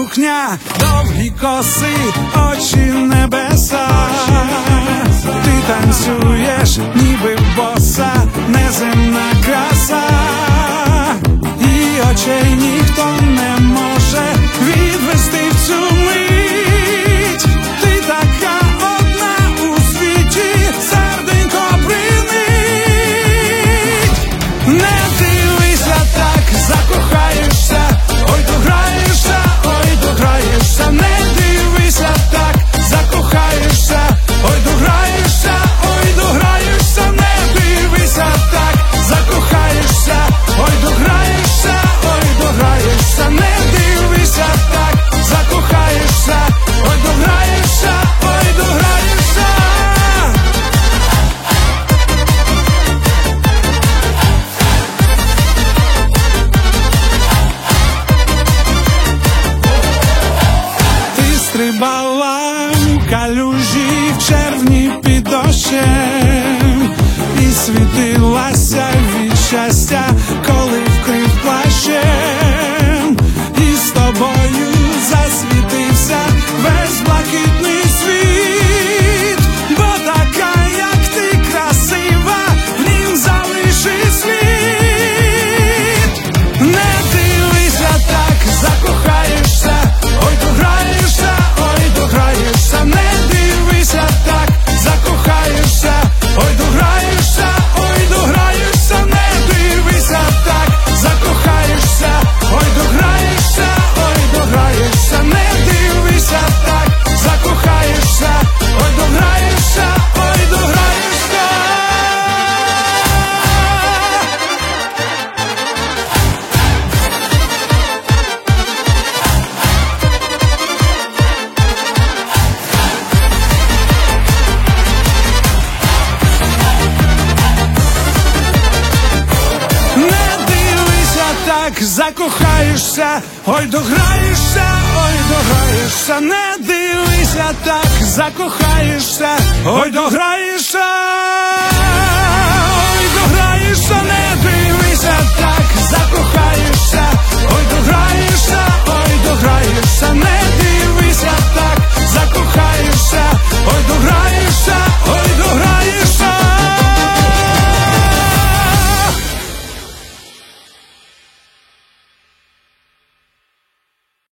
сукня, довгі коси, очі небеса. Ти танцюєш, ніби боса, неземна краса, і очей ніхто не може відвести в цю мить. Ти така одна у світі, серденько принить. Не дивися так, закохаєшся, ой дограєшся, ой дограєшся. Не дивися так, закохаєшся, ой дограєшся, ой дограєшся. Не дивися так, закохаєшся, ой дограєшся, ой дограєшся. Не дивися так, закохаєшся, ой дограєшся, ой дограєшся. Ти стрибала у калюжі в червні під дощем і світилася від щастя, коли вкрив плащем. І з тобою засвітився весь блакитний світ, бо така, як ти, красива, в нім залиши слід. Не дивися так, закохаєшся, ой дограєшся, ой дограєшся. Не дивися так, закохаєшся, ой дограєшся, ой дограєшся. Не дивися так, закохаєшся, ой дограєшся, ой дограєшся. Не дивися так, закохаєшся, ой дограєшся, ой дограєшся. Не дивися так, закохаєшся, ой дограєшся, ой дограєшся. Не дивися так, закохаєшся, ой дограєшся.